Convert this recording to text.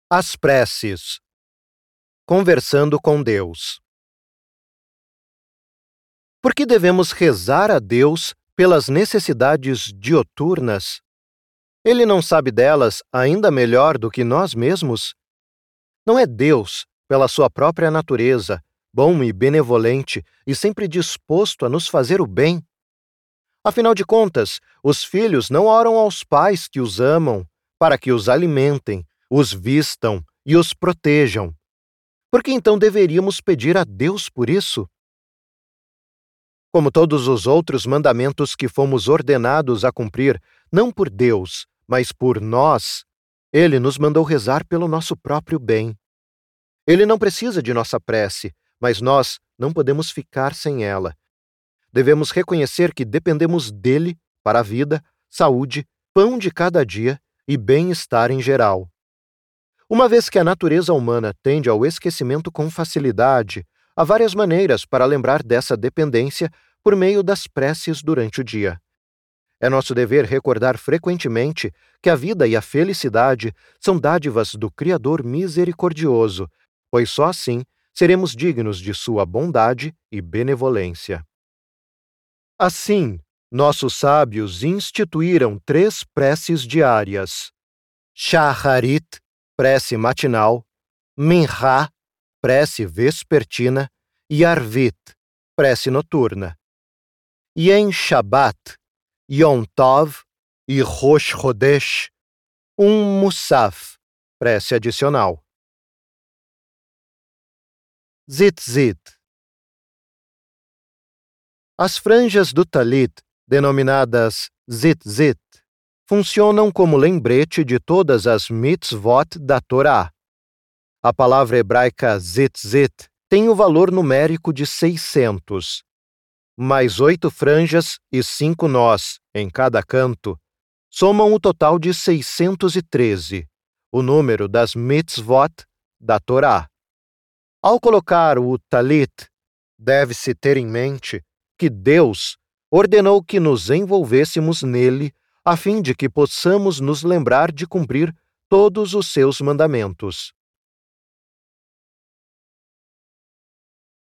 As preces. Conversando com Deus. Por que devemos rezar a Deus pelas necessidades dioturnas? Ele não sabe delas ainda melhor do que nós mesmos? Não é Deus, pela sua própria natureza, bom e benevolente e sempre disposto a nos fazer o bem? Afinal de contas, os filhos não oram aos pais que os amam para que os alimentem, os vistam e os protejam. Por que então deveríamos pedir a Deus por isso? Como todos os outros mandamentos que fomos ordenados a cumprir, não por Deus, mas por nós, Ele nos mandou rezar pelo nosso próprio bem. Ele não precisa de nossa prece, mas nós não podemos ficar sem ela. Devemos reconhecer que dependemos dele para a vida, saúde, pão de cada dia e bem-estar em geral. Uma vez que a natureza humana tende ao esquecimento com facilidade, há várias maneiras para lembrar dessa dependência por meio das preces durante o dia. É nosso dever recordar frequentemente que a vida e a felicidade são dádivas do Criador misericordioso, pois só assim seremos dignos de sua bondade e benevolência. Assim, nossos sábios instituíram 3 preces diárias: Shacharit, prece matinal, Minchá, prece vespertina, e Arvit, prece noturna. E em Shabat, Yom Tov e Rosh Chodesh, Musaf, prece adicional. Zitzit. As franjas do talit, denominadas zitzit, funcionam como lembrete de todas as mitzvot da Torá. A palavra hebraica zitzit tem o valor numérico de 600. Mais 8 franjas e 5 nós em cada canto somam o total de 613, o número das mitzvot da Torá. Ao colocar o talit, deve-se ter em mente que Deus ordenou que nos envolvêssemos nele a fim de que possamos nos lembrar de cumprir todos os seus mandamentos.